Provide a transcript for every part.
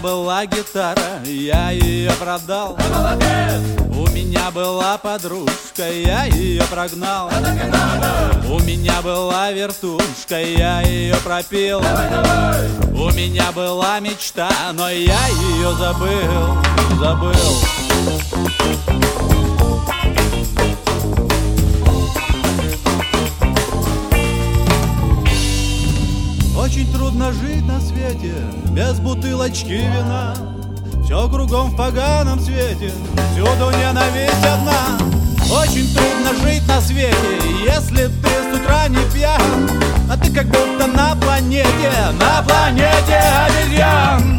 была гитара, я ее продал. У меня была подружка, я ее прогнал. У меня была вертушка, я ее пропил. У меня была мечта, но я ее забыл. Очень трудно жить на свете без бутылочки вина. Все кругом в поганом свете, всюду ненависть одна. Очень трудно жить на свете, если ты с утра не пьян, а ты как будто на планете обезьян.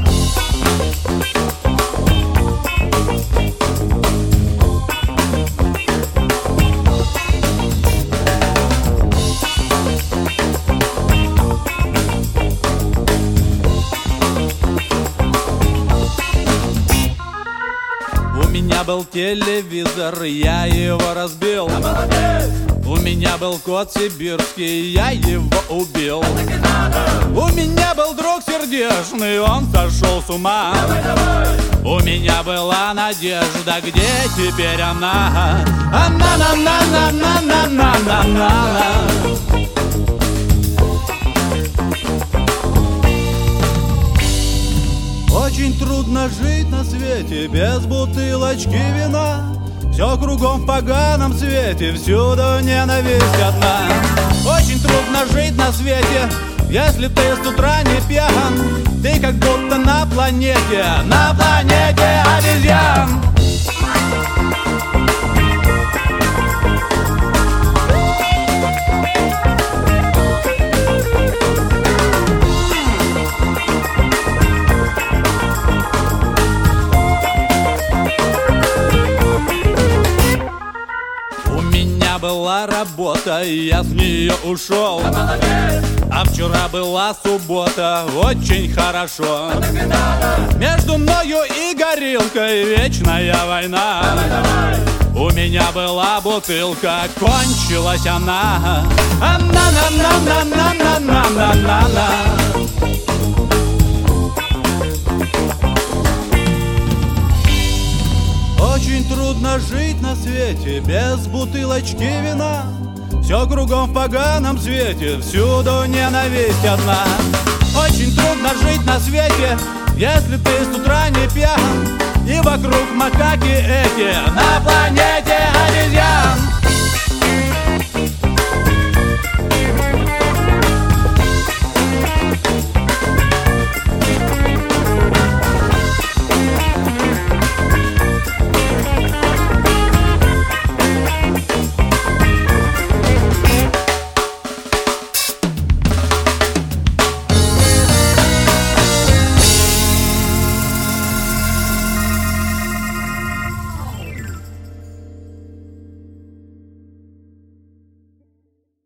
У меня был телевизор, я его разбил. У меня был кот сибирский, я его убил. У меня был друг сердечный, он сошел с ума. У меня была надежда, где теперь она? Очень трудно жить на свете без бутылочки вина. Все кругом в поганом свете, всюду ненависть одна. Очень трудно жить на свете, если ты с утра не пьян. Ты как будто на планете обезьян. Была работа, я с нее ушел. А вчера была суббота, очень хорошо. Между мною и горилкой вечная война. У меня была бутылка, кончилась она. Очень трудно жить на свете без бутылочки вина. Все кругом в поганом свете, всюду ненависть одна. Очень трудно жить на свете, если ты с утра не пьян. И вокруг макаки эти на планете обезьян.